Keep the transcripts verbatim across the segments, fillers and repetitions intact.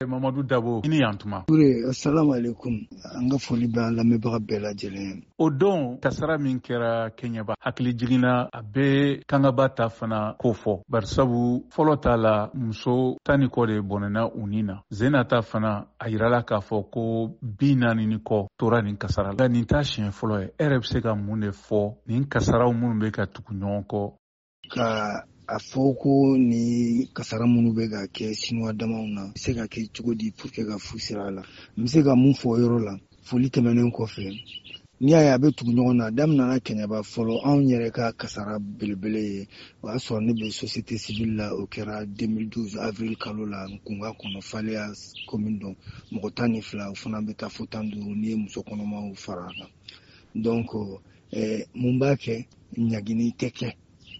Mamadou Dabo, ini yantuma. Ure, assalamu alaikum. An ga foli bɛ an lamɛnbaga bɛɛ lajɛlen. O don kasara min kɛra Keɲaba hakili jiginna a bɛ kangaba ta fana ko fɔ. Bari sabu fɔlɔ t'a la muso tan ni kɔ de bɔnɛna u ni na. Zena ta fana a yirala k'a fɔ ko bi naani ni kɔ tora nin kasara la. Nin t'a siɲɛ fɔlɔ ye. E yɛrɛ bɛ se ka mun de fɔ nin kasaraw minnu bɛ ka tugu ɲɔgɔn kɔ? Ka a fɔ ko ni kasara minnu bɛ ka kɛ Sinois damaw na se ka kɛ cogo di pour que ka fu sira a la. N bɛ se ka mun fɔ yɔrɔ la foli tɛmɛnen kɔfɛ. N'i y'a ye a bɛ tugu ɲɔgɔn na daminɛna Keɲaba fɔlɔ anw yɛrɛ ka kasara belebele ye o y'a sɔrɔ ne bɛ société civile la o kɛra deux mille douze avril kalo la Nkunga kɔnɔ Faleya commune dɔn mɔgɔ tan ni fila o fana bɛ taa fo tan duuru n'i ye muso kɔnɔmaw fara a kan donc eh, mun b'a kɛ ɲagini tɛ kɛ.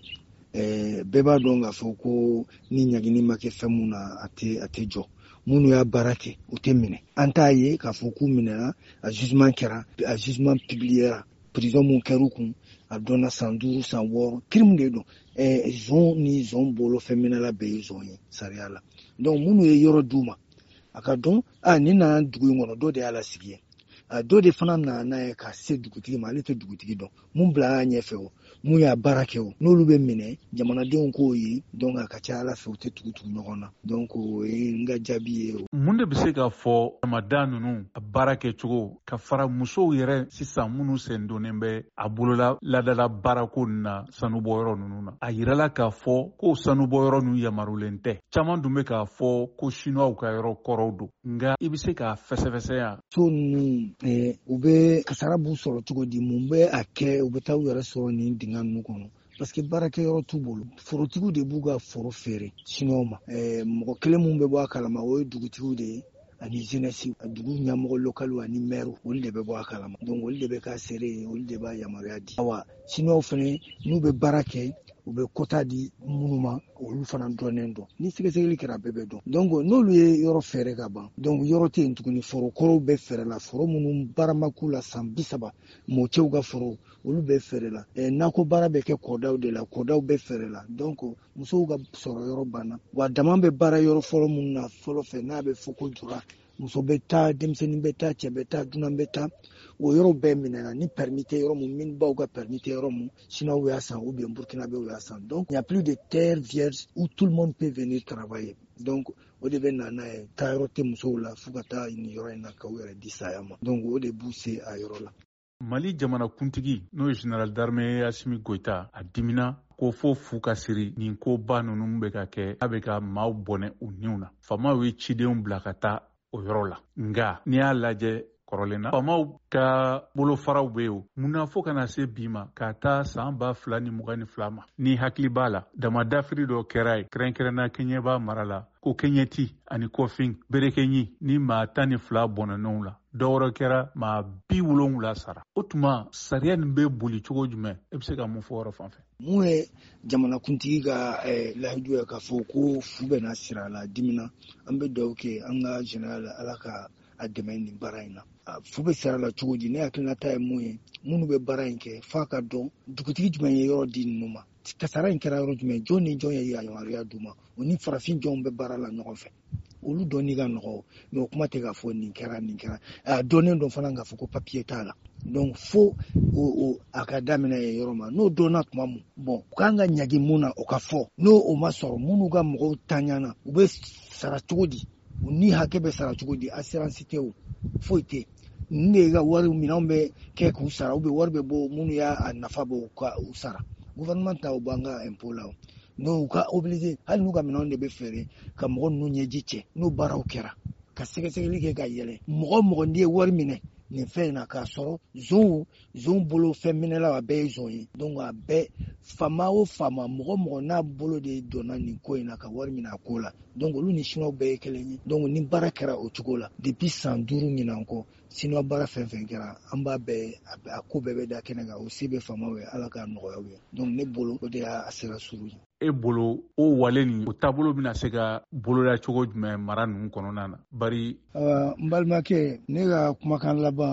Eh, bɛɛ b'a dɔn k'a fɔ ko ni ɲagini ma kɛ fɛn mun na a tɛ a tɛ jɔ minnu y'a baara kɛ u tɛ minɛ an t'a ye k'a fɔ k'u minɛna a jugement kɛra a jugement publiera prison mun kɛra u kun a dɔnna san duuru san wɔɔrɔ crime de don eh, zon ni zon bolo fɛn minɛla bɛɛ ye zon ye sariya la donc minnu ye yɔrɔ d'u ma a ka dɔn a ni nana dugu in kɔnɔ dɔ de y'a lasigi ye a dɔ de fana nana n'a ye ka se dugutigi ma ale tɛ dugutigi dɔn mun bila a ɲɛfɛ o mun y'a baara kɛ o n'olu bɛ minɛ jamanadenw k'o ye donc a ka ca ala fɛ u tɛ tugu tugu ɲɔgɔn na donc o ye n ka jaabi ye o. Mun de bɛ se ka fɔ jamanaden ninnu a baara kɛcogo ka fara musow yɛrɛ sisan minnu sen donnen bɛ a bolola ladala baarako na sanubɔyɔrɔ ninnu na a yirala k'a fɔ ko sanubɔyɔrɔ ninnu yamarulen tɛ caman dun bɛ k'a fɔ ko Sinoiw ka yɔrɔ kɔrɔw don nka i bɛ se k'a fɛsɛfɛsɛ yan. So ninnu eh, u bɛ kasara b'u sɔrɔ cogo di mun bɛ a kɛ u bɛ taa u yɛrɛ sɔrɔ nin dingɛ ninnu kɔnɔ parce que baarakɛyɔrɔ t'u bolo forotigiw de b'u ka foro feere Sinoiw ma eh, mɔgɔ kelen mun bɛ bɔ a kalama o ye dugutigiw de ye ani jeunesse a dugu ɲɛmɔgɔ local ani maire olu de bɛ bɔ a kalama donc olu de bɛ k'a seere ye olu de b'a yamaruya di awa Sinoiw fana n'u bɛ baara kɛ u bɛ quota di minnu ma olu fana dɔnnen don ni sɛgɛsɛgɛli kɛra bɛɛ bɛ dɔn donc n'olu ye yɔrɔ fɛɛrɛ ka ban donc yɔrɔ tɛ yen tuguni foro kɔrɔw bɛ fɛɛrɛ la foro minnu baara ma k'u la san bi saba mɔcɛw ka foro olu bɛ fɛɛrɛ la eh, nakɔ baara bɛ kɛ kɔdaw de la kɔdaw bɛ fɛɛrɛ la donc musow ka sɔrɔ yɔrɔ banna wa dama bɛ baara yɔrɔ fɔlɔ minnu na fɔlɔ fɛ n'a bɛ fɔ ko jura muso bɛ taa denmisɛnnin bɛ taa cɛ bɛ taa dunan bɛ taa o yɔrɔ bɛɛ minɛna ni permis tɛ yɔrɔ mun minbaw ka permis tɛ yɔrɔ mun Sinoiw y'a san ou bien Burkinabéw y'a san donc il n'y a plus de terre vierge où tout le monde peut venir travailler donc o de bɛ na n'a ye taa yɔrɔ tɛ musow la fo ka taa nin yɔrɔ in na k'u yɛrɛ di saya ma donc o de b'u se a yɔrɔ la. Mali jamanakuntigi n'o ye général d'armée Asimi Goïta a dimina ko fo fu ka siri nin ko ba ninnu bɛ ka kɛ a bɛ ka maaw bɔnɛ u niw na faamaw ye cidenw bila ka taa o yɔrɔ la nka n'i y'a lajɛ kɔrɔlen na faamaw ka bolofaraw bɛ yen munna fo kana se bi ma ka taa san ba fila ni mugan ni fila ma ni hakili b'a la damadafiri dɔ kɛra ye kɛrɛnkɛrɛnna Keɲeba mara la ko Keɲeti ani Kɔfin Berekeɲi ni maa tan ni fila bɔnɛnɛw la dɔwɛrɛ kɛra maa bi wolonwula sara o tuma sariya nin bɛ boli cogo jumɛn e bɛ se ka mun fɔ yɔrɔ fan fɛ? Mun ye jamanakuntigi ka eh, lahidu ye k'a fɔ ko fu bɛna sira la dimina an bɛ dugawu kɛ an ka général ala ka a dɛmɛ nin baara in na fu bɛ sira la cogo di ne hakilinata ye mun ye minnu bɛ baara in kɛ f'a ka dɔn dugutigi jumɛn ye yɔrɔ di ninnu ma kasara in kɛra yɔrɔ jumɛn jɔn ni jɔn ye yamaruya d'u ma o ni farafin jɔnw bɛ baara la ɲɔgɔn fɛ olu dɔnni ka nɔgɔ mais o kuma tɛ k'a fɔ nin kɛra nin kɛra a dɔnnen dɔn fana k'a fɔ ko papier t'a la donc fo o o a ka daminɛ ye yɔrɔ ma n'o dɔnna tuma mun bon u k'an ka ɲagi mun na o ka fɔ n'o o ma sɔrɔ minnu ka mɔgɔw taɲana u bɛ sara cogo di u ni hakɛ bɛ sara cogo di assurance tɛ o foyi tɛ nin de ka wari minɛnw bɛ kɛ k'u sara ou bien wari bɛ bɔ minnu y'a nafa bɔ u ka u sara gouvernement ta o b'an ka impôt la o n'u ka obligé hali n'u ka minɛnw de bɛ feere ka mɔgɔ ninnu ɲɛji cɛ n'o baaraw kɛra ka sɛgɛsɛgɛli kɛ ka yɛlɛ mɔgɔ mɔgɔ n'i ye wari minɛ nin fɛn in na k'a sɔrɔ zon zon bolo fɛn minɛla a bɛɛ ye zon ye donc a bɛɛ faama o faama mɔgɔ mɔgɔ n'a bolo de donna nin ko in na ka wari minɛ a ko la donc olu ni Sinoiw bɛɛ ye kelen ye donc ni baara kɛra o cogo la depuis san duuru ɲinan kɔ Sinoiw baara fɛn fɛn kɛra an b'a bɛɛ a ko bɛɛ bɛ da kɛnɛ kan o se bɛ faamaw ye ala k'a nɔgɔya u ye donc ne bolo o de y'a sera suru ye. E bolo o wale nin o taabolo bɛna se ka boloda cogo jumɛn mara ninnu kɔnɔna na bari n balimakɛ ne ka kumakan laban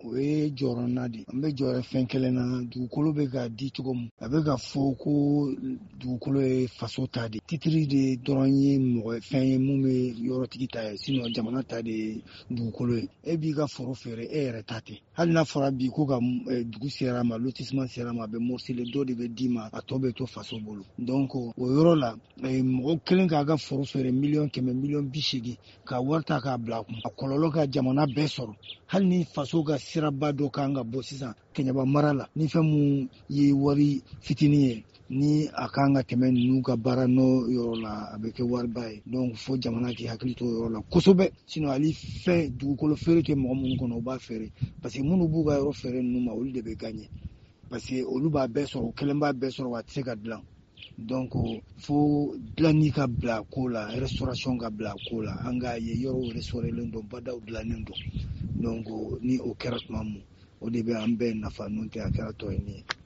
o ye jɔrɔna de an bɛ jɔyɔrɔ fɛn kelen na dugukolo bɛ ka di cogo min a bɛ ka fɔ ko dugukolo ye faso ta de titiri de dɔrɔn ye mɔgɔ fɛn ye mun bɛ yɔrɔtigi ta ye sinon jamana ta de ye dugukolo ye e b'i ka foro feere e yɛrɛ ta tɛ hali n'a fɔra bi ko ka dugu sera ma lotissement sera ma a bɛ morcele dɔ de bɛ d'i ma a tɔ bɛ to faso bolo donc o yɔrɔ la mɔgɔ kelen k'a ka foro feere miliyɔn kɛmɛ miliyɔn bi seegin ka wari ta k'a bila a kun a kɔlɔlɔ ka jamana bɛɛ sɔrɔ hali ni faso ka siraba dɔ kan ka bɔ sisan Kɛɲɛba mara la ni fɛn mun ye wari fitinin ye ni a kan ka tɛmɛ ninnu ka baara n'o yɔrɔ la a bɛ kɛ wariba ye donc fo jamana k'i hakili to o yɔrɔ la kosɛbɛ sinon hali fɛn dugukolo feere tɛ mɔgɔ minnu kɔnɔ u b'a feere parce que minnu b'u ka yɔrɔ feere ninnu ma olu de bɛ gagner parce que olu b'a bɛɛ sɔrɔ u kelen b'a bɛɛ sɔrɔ wa a tɛ se ka dilan donc fo dilanni ka bila ko la restauration ka bila ko la an k'a ye yɔrɔw restaurelen don badaw dilannen don donc ni o kɛra tuma min o de bɛ an bɛɛ nafa n'o tɛ a kɛra tɔ ye nin ye